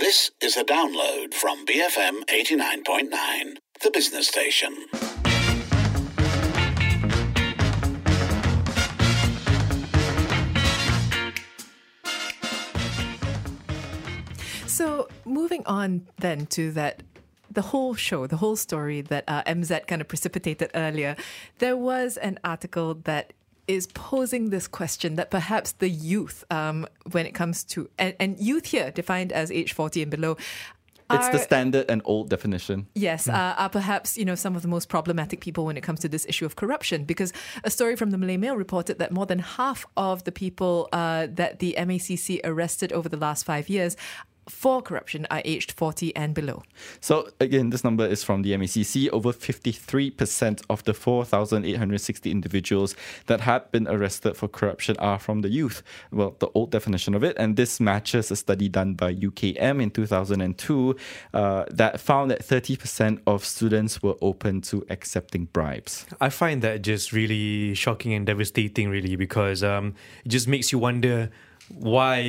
This is a download from BFM 89.9, the business station. So moving on then to that, the whole show, the whole story that MZ kind of precipitated earlier, there was an article that is posing this question that perhaps the youth, when it comes to, and youth here defined as age 40 and below, it's the standard and old definition. Yes, are perhaps, some of the most problematic people when it comes to this issue of corruption. Because a story from the Malay Mail reported that more than half of the people that the MACC arrested over the last 5 years for corruption are aged 40 and below. So again, this number is from the MACC. Over 53% of the 4,860 individuals that had been arrested for corruption are from the youth. Well, the old definition of it. And this matches a study done by UKM in 2002 that found that 30% of students were open to accepting bribes. I find that just really shocking and devastating, really, because it just makes you wonder why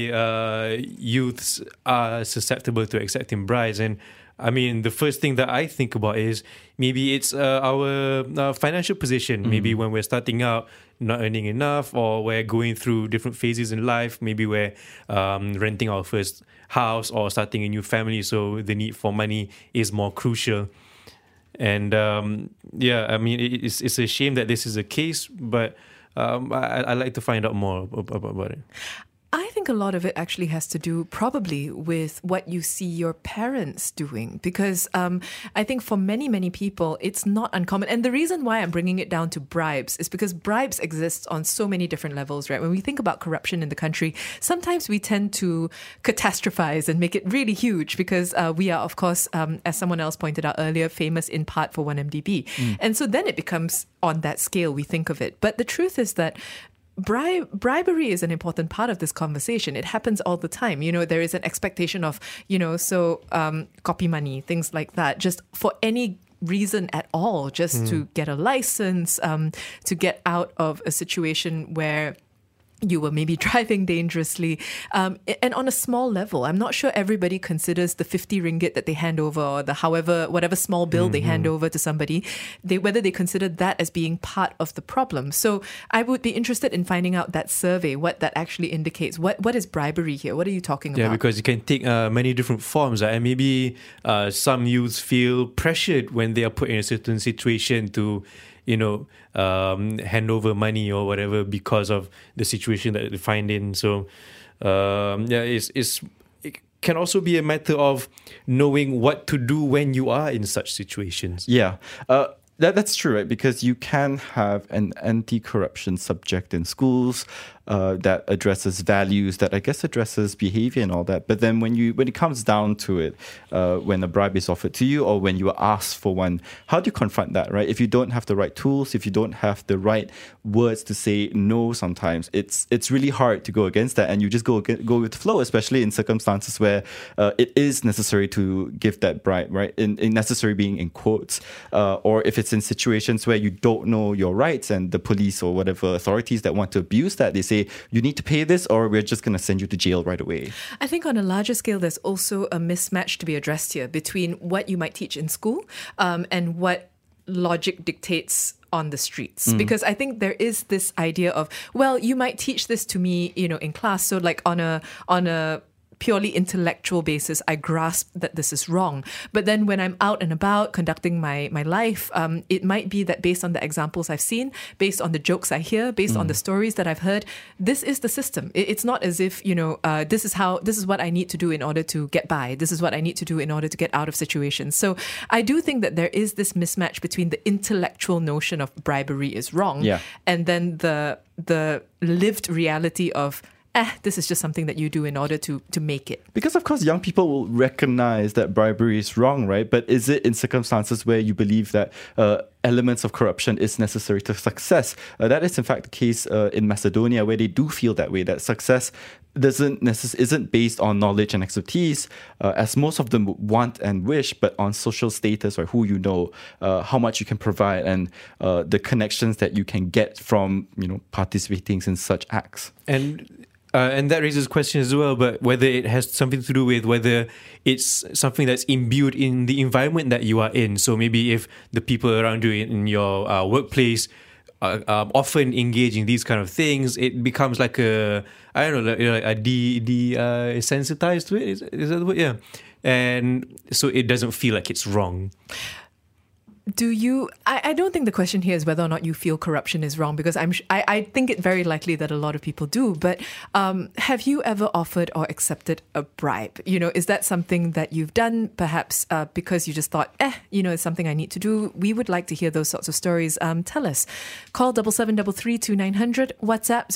youths are susceptible to accepting bribes. And I mean, the first thing that I think about is maybe it's our financial position. Maybe when we're starting out, not earning enough, or we're going through different phases in life. Maybe we're renting our first house or starting a new family, so the need for money is more crucial. And I mean, it's a shame that this is the case, but I'd like to find out more about it. I think a lot of it actually has to do probably with what you see your parents doing, because I think for many, many people, it's not uncommon. And the reason why I'm bringing it down to bribes is because bribes exist on so many different levels, right? When we think about corruption in the country, sometimes we tend to catastrophize and make it really huge because we are, of course, as someone else pointed out earlier, famous in part for 1MDB. And so then it becomes on that scale we think of it. But the truth is that bribery is an important part of this conversation. It happens all the time. There is an expectation of, copy money, things like that, just for any reason at all, just to get a license, to get out of a situation where you were maybe driving dangerously. And on a small level, I'm not sure everybody considers the 50 ringgit that they hand over, or the whatever small bill they hand over to somebody, whether they consider that as being part of the problem. So I would be interested in finding out that survey, what that actually indicates. What is bribery here? What are you talking about? Yeah, because it can take many different forms. And maybe some youths feel pressured when they are put in a certain situation to hand over money or whatever because of the situation that they find in. So, it can also be a matter of knowing what to do when you are in such situations. Yeah. That's true, right? Because you can have an anti-corruption subject in schools that addresses values, that I guess addresses behavior and all that. But then when it comes down to it, when a bribe is offered to you or when you are asked for one, how do you confront that, right? If you don't have the right tools, if you don't have the right words to say no, sometimes it's really hard to go against that, and you just go with the flow, especially in circumstances where it is necessary to give that bribe, right? In necessary being in quotes, or if it's in situations where you don't know your rights and the police or whatever authorities that want to abuse that, they say, you need to pay this or we're just going to send you to jail right away. I think on a larger scale, there's also a mismatch to be addressed here between what you might teach in school and what logic dictates on the streets. Because I think there is this idea of, well, you might teach this to me, in class. So like on a purely intellectual basis, I grasp that this is wrong. But then when I'm out and about conducting my life, it might be that based on the examples I've seen, based on the jokes I hear, based on the stories that I've heard, this is the system. It's not as if, this is what I need to do in order to get by. This is what I need to do in order to get out of situations. So I do think that there is this mismatch between the intellectual notion of bribery is wrong, and then the lived reality of this is just something that you do in order to make it. Because, of course, young people will recognize that bribery is wrong, right? But is it in circumstances where you believe that elements of corruption is necessary to success? That is, in fact, the case in Macedonia, where they do feel that way, that success isn't based on knowledge and expertise, as most of them want and wish, but on social status or who you know, how much you can provide, and the connections that you can get from participating in such acts. And that raises questions as well, but whether it has something to do with whether it's something that's imbued in the environment that you are in. So maybe if the people around you in your workplace often engage in these kind of things, it becomes like a desensitized to it. Is that the word? Yeah. And so it doesn't feel like it's wrong. I don't think the question here is whether or not you feel corruption is wrong, because I think it very likely that a lot of people do. But have you ever offered or accepted a bribe? Is that something that you've done, perhaps because you just thought, it's something I need to do? We would like to hear those sorts of stories. Tell us. Call 77332900, WhatsApp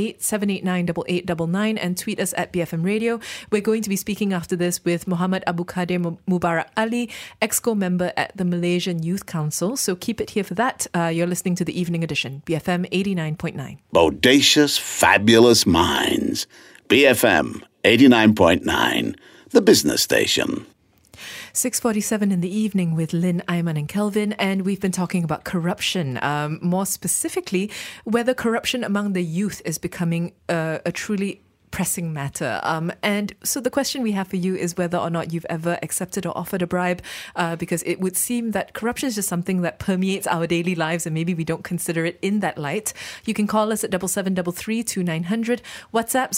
018-789-8899, and tweet us at BFM Radio. We're going to be speaking after this with Muhammad Abu Kadir Mubarak Ali, EXCO member at the Malaysian Youth Council. So keep it here for that. You're listening to the Evening Edition, BFM 89.9. Bodacious, fabulous minds. BFM 89.9, the business station. 6:47 in the evening with Lynn, Ayman and Kelvin, and we've been talking about corruption, more specifically whether corruption among the youth is becoming a truly pressing matter. And so the question we have for you is whether or not you've ever accepted or offered a bribe, because it would seem that corruption is just something that permeates our daily lives and maybe we don't consider it in that light. You can call us at 77332900, WhatsApp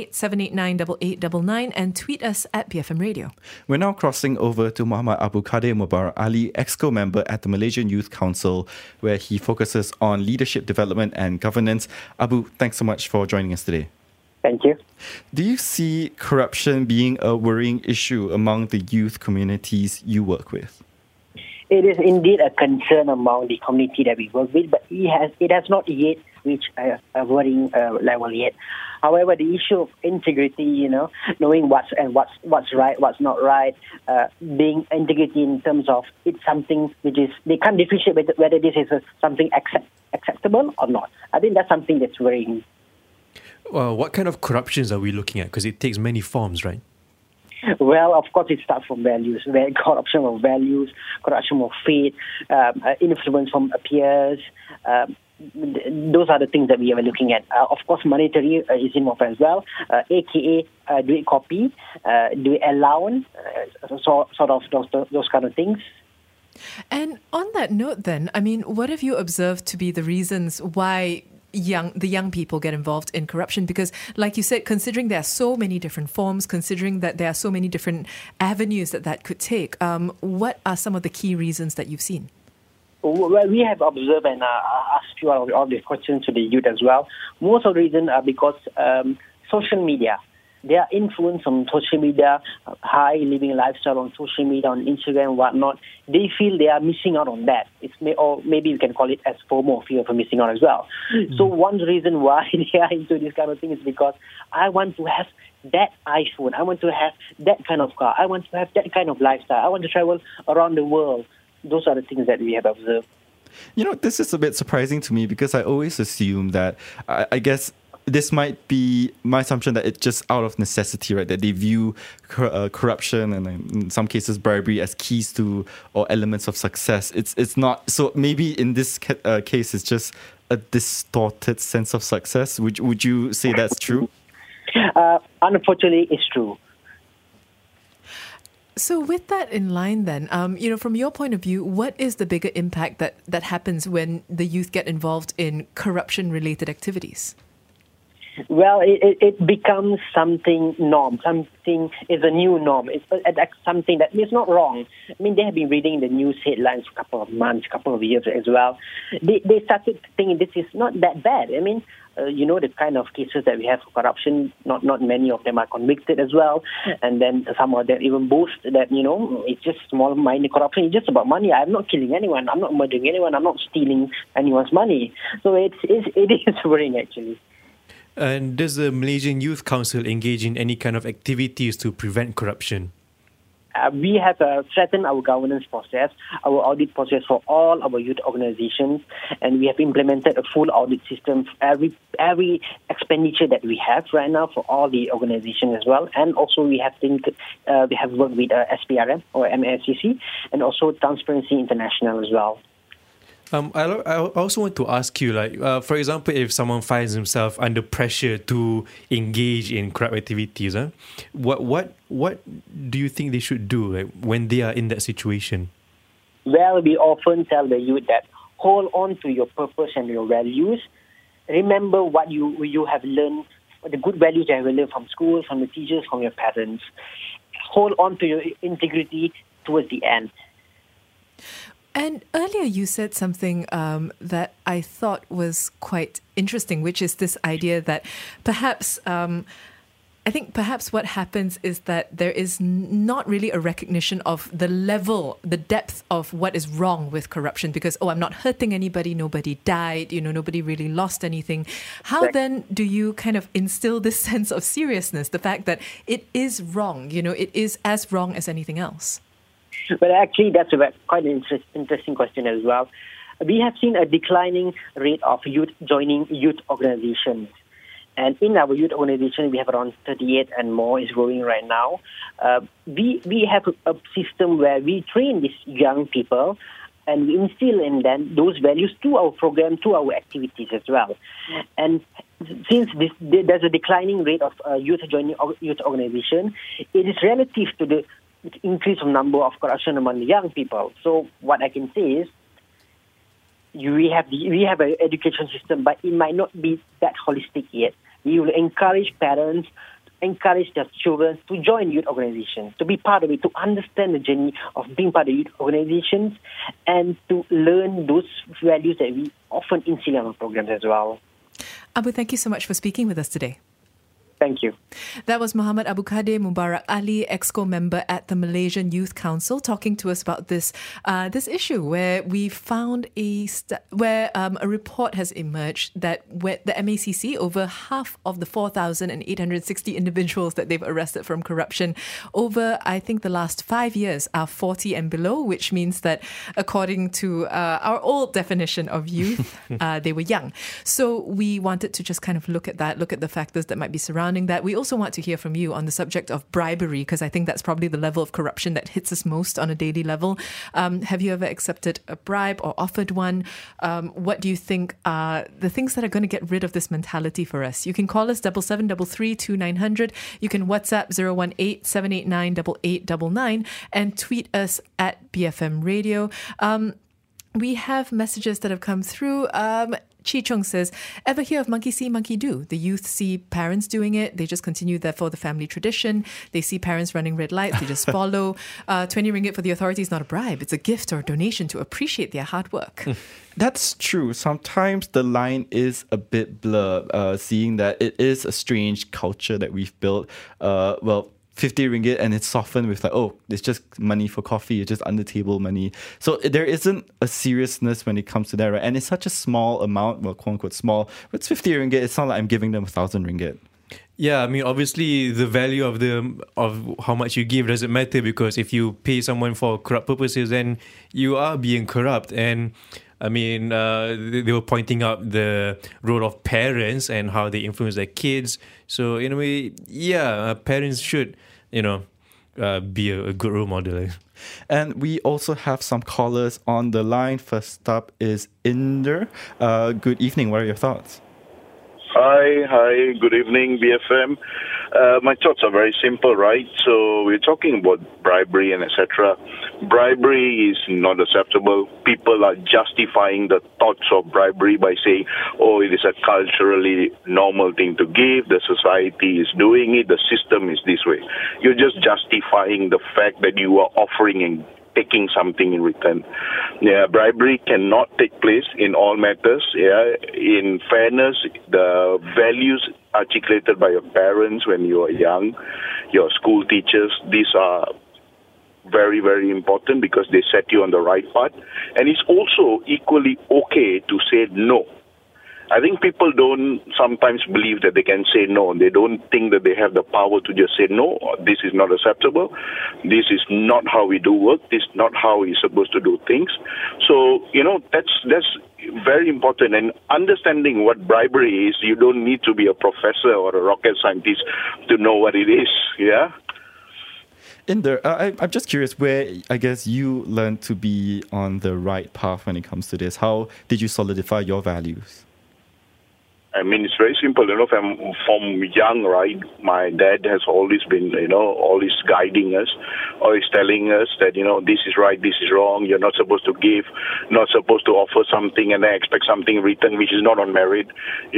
018-789-8899, and tweet us at BFM Radio. We're now crossing over to Muhammad Abu Kadir Mubarak Ali, EXCO member at the Malaysian Youth Council, where he focuses on leadership development and governance. Abu, thanks so much for joining us today. Thank you. Do you see corruption being a worrying issue among the youth communities you work with? It is indeed a concern among the community that we work with, but it has not yet reached a worrying level yet. However, the issue of integrity, knowing what's right, what's not right, being integrity in terms of it's something which is, they can't differentiate whether this is something acceptable or not. I think that's something that's worrying. What kind of corruptions are we looking at? Because it takes many forms, right? Well, of course, it starts from values. Corruption of values, corruption of faith, influence from peers. Those are the things that we are looking at. Of course, monetary is involved as well, aka duit copy, duit allowance, sort of those kind of things. And on that note then, what have you observed to be the reasons why the young people get involved in corruption? Because like you said, considering there are so many different forms, considering that there are so many different avenues that could take, what are some of the key reasons that you've seen? Well, we have observed and asked you all the questions to the youth as well. Most of the reasons are because social media. Their influence on social media, high living lifestyle on social media, on Instagram, whatnot, they feel they are missing out on that. Or maybe you can call it as FOMO, fear of missing out as well. Mm-hmm. So one reason why they are into this kind of thing is because I want to have that iPhone, I want to have that kind of car, I want to have that kind of lifestyle, I want to travel around the world. Those are the things that we have observed. This is a bit surprising to me because I always assume that, I guess, this might be my assumption that it's just out of necessity, right? That they view corruption and in some cases bribery as keys to or elements of success. It's not. So maybe in this case, it's just a distorted sense of success. Would you say that's true? Unfortunately, it's true. So with that in line then, from your point of view, what is the bigger impact that happens when the youth get involved in corruption-related activities? Well, it becomes something norm. Something is a new norm. It's something that is not wrong. They have been reading the news headlines for a couple of months, couple of years as well. They started thinking this is not that bad. The kind of cases that we have for corruption, not many of them are convicted as well. And then some of them even boast that, it's just small minor corruption. It's just about money. I'm not killing anyone. I'm not murdering anyone. I'm not stealing anyone's money. So it is worrying, actually. And does the Malaysian Youth Council engage in any kind of activities to prevent corruption? we have strengthened our governance process, our audit process for all our youth organizations, and we have implemented a full audit system for every expenditure that we have right now for all the organizations as well. And also we have worked with SPRM or MASCC, and also Transparency International as well. I also want to ask you, for example, if someone finds himself under pressure to engage in corrupt activities, what do you think they should do when they are in that situation? Well, we often tell the youth that hold on to your purpose and your values. Remember what you have learned, the good values that you have learned from school, from the teachers, from your parents. Hold on to your integrity towards the end. And earlier you said something that I thought was quite interesting, which is this idea that perhaps, I think perhaps what happens is that there is not really a recognition of the level, the depth of what is wrong with corruption because, I'm not hurting anybody, nobody died, nobody really lost anything. How then do you kind of instill this sense of seriousness, the fact that it is wrong, it is as wrong as anything else? But actually, that's quite an interesting question as well. We have seen a declining rate of youth joining youth organizations. And in our youth organization, we have around 38 and more is growing right now. We have a system where we train these young people and we instill in them those values to our program, to our activities as well. And since there's a declining rate of youth joining youth organization, it is relative to the increase of number of corruption among the young people. So what I can say is, we have an education system, but it might not be that holistic yet. We will encourage parents, encourage their children to join youth organizations, to be part of it, to understand the journey of being part of youth organizations, and to learn those values that we often instill in our programs as well. Abu, thank you so much for speaking with us today. Thank you. That was Muhammad Abu Kadir Mubarak Ali, EXCO member at the Malaysian Youth Council, talking to us about this issue where we found a report has emerged that the MACC, over half of the 4,860 individuals that they've arrested from corruption over, I think, the last 5 years are 40 and below, which means that according to our old definition of youth, they were young. So we wanted to just kind of look at the factors that might be surrounding that. We also want to hear from you on the subject of bribery, because I think that's probably the level of corruption that hits us most on a daily level. Have you ever accepted a bribe or offered one? What do you think are the things that are going to get rid of this mentality for us? You can call us 7733 2900. You can WhatsApp 018 789 8899 and tweet us at BFM Radio. We have messages that have come through. Chi Chung says, ever hear of monkey see, monkey do? The youth see parents doing it. They just continue, therefore, the family tradition. They see parents running red lights. They just follow. 20 ringgit for the authorities is not a bribe. It's a gift or a donation to appreciate their hard work. That's true. Sometimes the line is a bit blurred, seeing that it is a strange culture that we've built. 50 ringgit and it's softened with it's just money for coffee, it's just under table money. So there isn't a seriousness when it comes to that, right? And it's such a small amount, well, quote unquote small. But it's 50 ringgit, it's not like I'm giving them 1,000 ringgit. Yeah, I mean, obviously the value of how much you give doesn't matter, because if you pay someone for corrupt purposes, then you are being corrupt. And I mean, they were pointing out the role of parents and how they influence their kids. So in a way, parents should, be a good role model. And we also have some callers on the line. First up is Inder. Good evening. What are your thoughts? Hi, good evening, BFM. My thoughts are very simple, right? So we're talking about bribery and etc. Bribery is not acceptable. People are justifying the thoughts of bribery by saying, it is a culturally normal thing to give, the society is doing it, the system is this way. You're just justifying the fact that you are offering and taking something in return. Bribery cannot take place in all matters. In fairness, the values articulated by your parents when you are young, your school teachers, these are very, very important because they set you on the right path. And it's also equally okay to say no. I think people don't sometimes believe that they can say no. They don't think that they have the power to just say no, this is not acceptable. This is not how we do work. This is not how we're supposed to do things. So, that's very important. And understanding what bribery is, you don't need to be a professor or a rocket scientist to know what it is, yeah? Inder, I'm just curious where I guess you learned to be on the right path when it comes to this. How did you solidify your values? I mean, it's very simple. From young, right, my dad has always been, always guiding us, always telling us that, this is right, this is wrong. You're not supposed to give, not supposed to offer something and then expect something in return which is not on merit,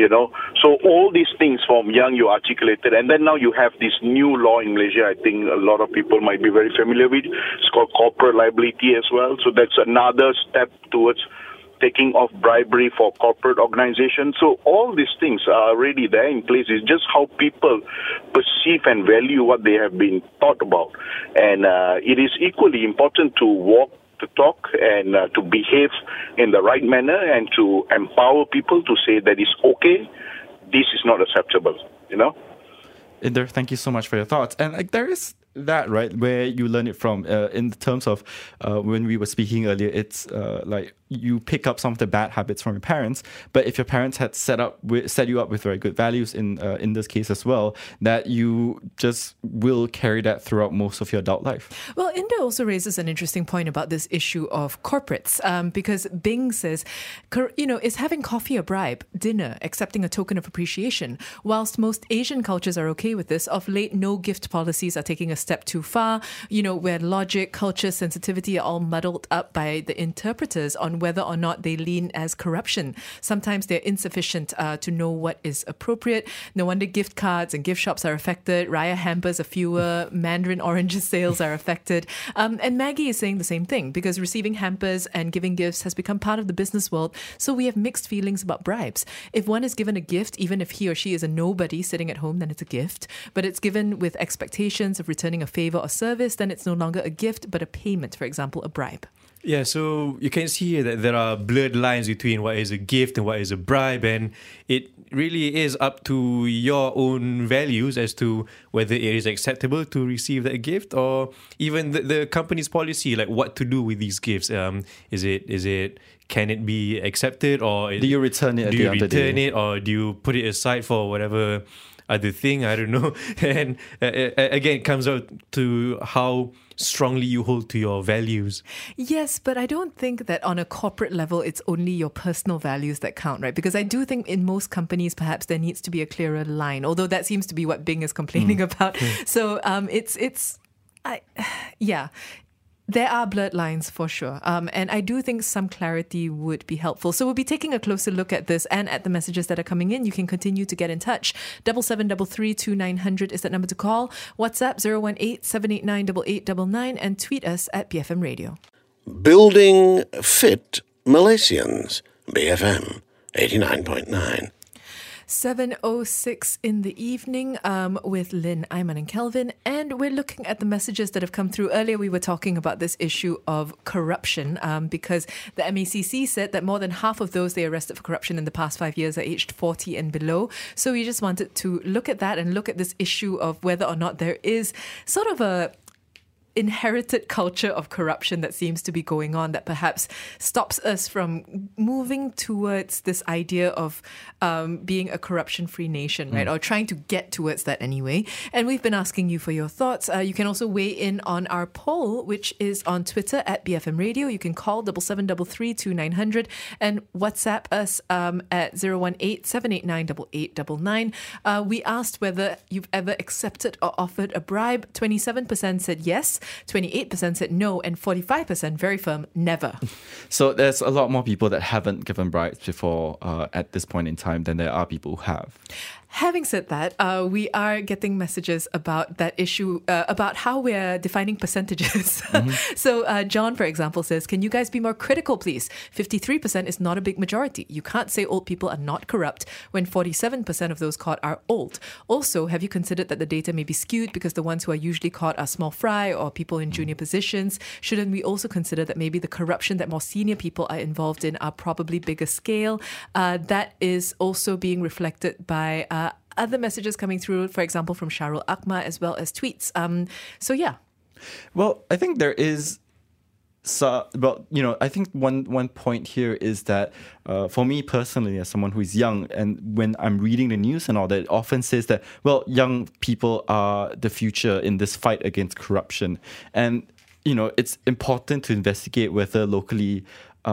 So all these things from young you articulated. And then now you have this new law in Malaysia, I think a lot of people might be very familiar with. It's called corporate liability as well. So that's another step towards taking off bribery for corporate organizations. So all these things are already there in place. It's just how people perceive and value what they have been taught about. And it is equally important to walk the talk and to behave in the right manner and to empower people to say that it's okay, this is not acceptable, Inder, thank you so much for your thoughts. And there is that, right, where you learn it from. In terms of when we were speaking earlier, it's like you pick up some of the bad habits from your parents, but if your parents had set you up with very good values in this case as well, that you just will carry that throughout most of your adult life. Well, Inder also raises an interesting point about this issue of corporates, because Bing says, is having coffee a bribe, dinner, accepting a token of appreciation? Whilst most Asian cultures are okay with this, of late, no gift policies are taking a step too far, where logic, culture, sensitivity are all muddled up by the interpreters on whether or not they lean as corruption. Sometimes they're insufficient to know what is appropriate. No wonder gift cards and gift shops are affected. Raya hampers are fewer. Mandarin oranges sales are affected. And Maggie is saying the same thing, because receiving hampers and giving gifts has become part of the business world. So we have mixed feelings about bribes. If one is given a gift, even if he or she is a nobody sitting at home, then it's a gift. But it's given with expectations of returning a favor or service, then it's no longer a gift, but a payment, for example, a bribe. Yeah, so you can see here that there are blurred lines between what is a gift and what is a bribe, and it really is up to your own values as to whether it is acceptable to receive that gift, or even the company's policy, like what to do with these gifts. Is it can it be accepted, or do you return it? Or do you put it aside for whatever other thing? I don't know. And again, it comes out to how strongly you hold to your values. Yes, but I don't think that on a corporate level, it's only your personal values that count, right? Because I do think in most companies, perhaps there needs to be a clearer line, although that seems to be what Bing is complaining about. So there are blurred lines for sure. And I do think some clarity would be helpful. So we'll be taking a closer look at this and at the messages that are coming in. You can continue to get in touch. 77332900 is that number to call. WhatsApp 018-789-8899 and tweet us at BFM Radio. Building fit Malaysians. BFM 89.9. 7:06 in the evening with Lynn, Ayman and Kelvin, and we're looking at the messages that have come through. Earlier we were talking about this issue of corruption because the MACC said that more than half of those they arrested for corruption in the past 5 years are aged 40 and below. So we just wanted to look at that and look at this issue of whether or not there is sort of a inherited culture of corruption that seems to be going on that perhaps stops us from moving towards this idea of being a corruption-free nation, right? Or trying to get towards that anyway. And we've been asking you for your thoughts. You can also weigh in on our poll, which is on Twitter at BFM Radio. You can call 77332900 and WhatsApp us at 018-789-8899. We asked whether you've ever accepted or offered a bribe. 27% said yes. 28% said no, and 45% very firm, never. So there's a lot more people that haven't given bribes before at this point in time than there are people who have. Having said that, we are getting messages about that issue, about how we're defining percentages. So John, for example, says, can you guys be more critical, please? 53% is not a big majority. You can't say old people are not corrupt when 47% of those caught are old. Also, have you considered that the data may be skewed because the ones who are usually caught are small fry or people in junior positions? Shouldn't we also consider that maybe the corruption that more senior people are involved in are probably bigger scale? That is also being reflected by other messages coming through, for example, from Sharul Akma, as well as tweets. So, yeah. Well, I think there is... I think one point here is that for me personally, as someone who is young, and when I'm reading the news and all that, it often says that, well, young people are the future in this fight against corruption. And, it's important to investigate whether locally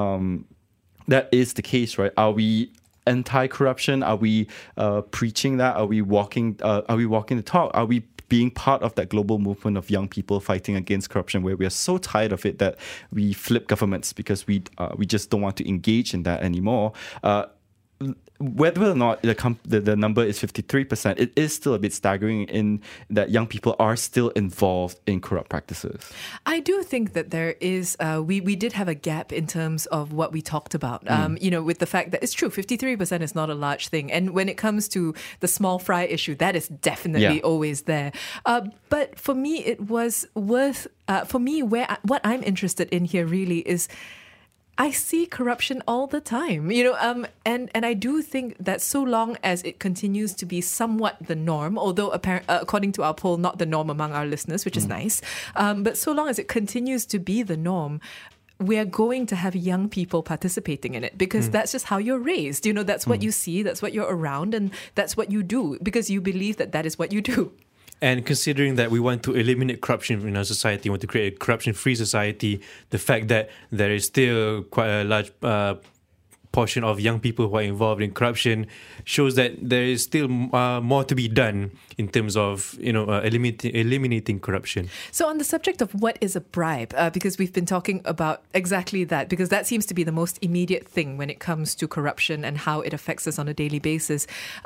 that is the case, right? Are we anti-corruption? Are we preaching that? Are we walking the talk? Are we being part of that global movement of young people fighting against corruption, where we are so tired of it that we flip governments because we just don't want to engage in that anymore? Whether or not the number is 53%, it is still a bit staggering in that young people are still involved in corrupt practices. I do think that there is, we did have a gap in terms of what we talked about, with the fact that it's true, 53% is not a large thing. And when it comes to the small fry issue, that is definitely always there. But for me, it was worth, what I'm interested in here really is, I see corruption all the time, and I do think that so long as it continues to be somewhat the norm, although according to our poll, not the norm among our listeners, which is nice, but so long as it continues to be the norm, we're going to have young people participating in it because that's just how you're raised. That's what you see, that's what you're around, and that's what you do because you believe that is what you do. And considering that we want to eliminate corruption in our society, we want to create a corruption-free society, the fact that there is still quite a large portion of young people who are involved in corruption shows that there is still more to be done in terms of eliminating corruption. So on the subject of what is a bribe, because we've been talking about exactly that, because that seems to be the most immediate thing when it comes to corruption and how it affects us on a daily basis.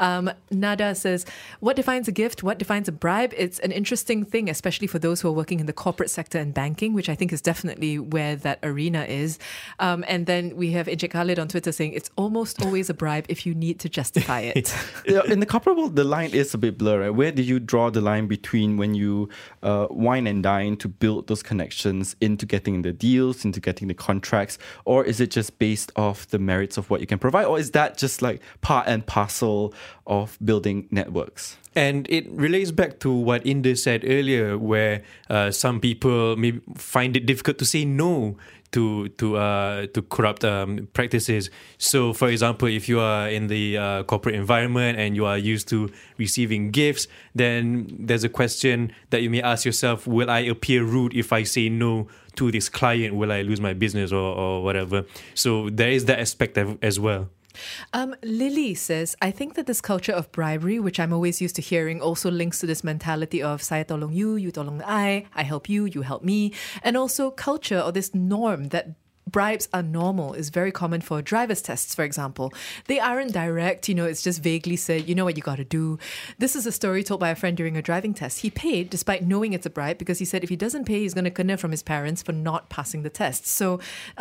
Nada says, what defines a gift? What defines a bribe? It's an interesting thing, especially for those who are working in the corporate sector and banking, which I think is definitely where that arena is. And then we have Encik Khalid on Twitter saying it's almost always a bribe if you need to justify it. In the corporate world, the line is a bit blurry. Right? Where do you draw the line between when you wine and dine to build those connections into getting the deals, into getting the contracts, or is it just based off the merits of what you can provide, or is that just like part and parcel of building networks? And it relates back to what Inder said earlier, where some people may find it difficult to say no to corrupt practices. So, for example, if you are in the corporate environment and you are used to receiving gifts, then there's a question that you may ask yourself: will I appear rude if I say no to this client? Will I lose my business or whatever? So there is that aspect as well. Lily says, I think that this culture of bribery, which I'm always used to hearing, also links to this mentality of saya tolong you, you tolong I help you, you help me. And also culture, or this norm that bribes are normal, is very common for driver's tests, for example. They aren't direct, it's just vaguely said, you know what you got to do. This is a story told by a friend during a driving test. He paid despite knowing it's a bribe because he said if he doesn't pay, he's going to kena from his parents for not passing the test. So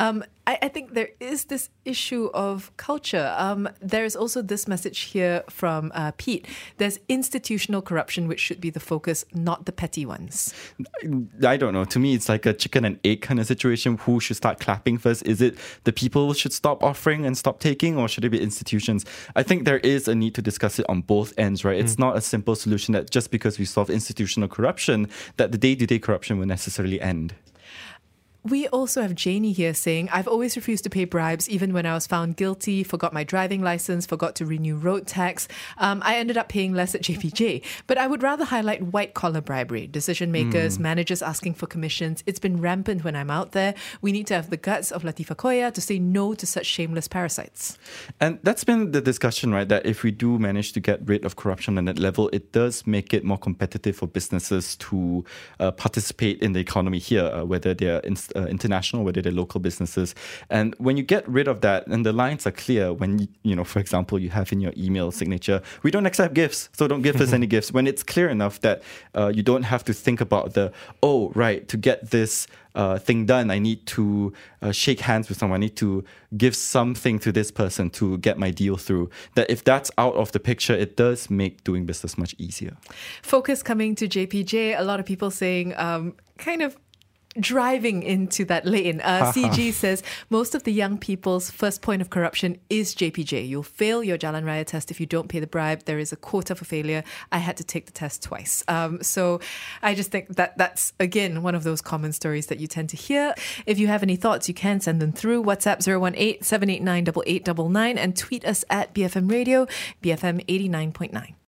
I think there is this issue of culture. There's also this message here from Pete. There's institutional corruption, which should be the focus, not the petty ones. I don't know. To me, it's like a chicken and egg kind of situation. Who should start clapping first? Is it the people should stop offering and stop taking, or should it be institutions? I think there is a need to discuss it on both ends, right? It's not a simple solution that just because we solve institutional corruption, that the day-to-day corruption will necessarily end. We also have Janie here saying, I've always refused to pay bribes, even when I was found guilty, forgot my driving license, forgot to renew road tax. I ended up paying less at JPJ. But I would rather highlight white-collar bribery, decision makers, managers asking for commissions. It's been rampant when I'm out there. We need to have the guts of Latifah Koya to say no to such shameless parasites. And that's been the discussion, right? That if we do manage to get rid of corruption on that level, it does make it more competitive for businesses to participate in the economy here, whether they're just international, whether they're local businesses. And when you get rid of that, and the lines are clear, when, for example, you have in your email signature, we don't accept gifts, so don't give us any gifts. When it's clear enough that you don't have to think about to get this thing done, I need to shake hands with someone, I need to give something to this person to get my deal through. That if that's out of the picture, it does make doing business much easier. Focus coming to JPJ, a lot of people saying kind of driving into that lane. CG says most of the young people's first point of corruption is JPJ. You'll fail your Jalan Raya test if you don't pay the bribe. There is a quota for failure. I had to take the test twice. So I just think that's, again, one of those common stories that you tend to hear. If you have any thoughts, you can send them through WhatsApp 018-789-8899 and tweet us at BFM Radio, BFM 89.9.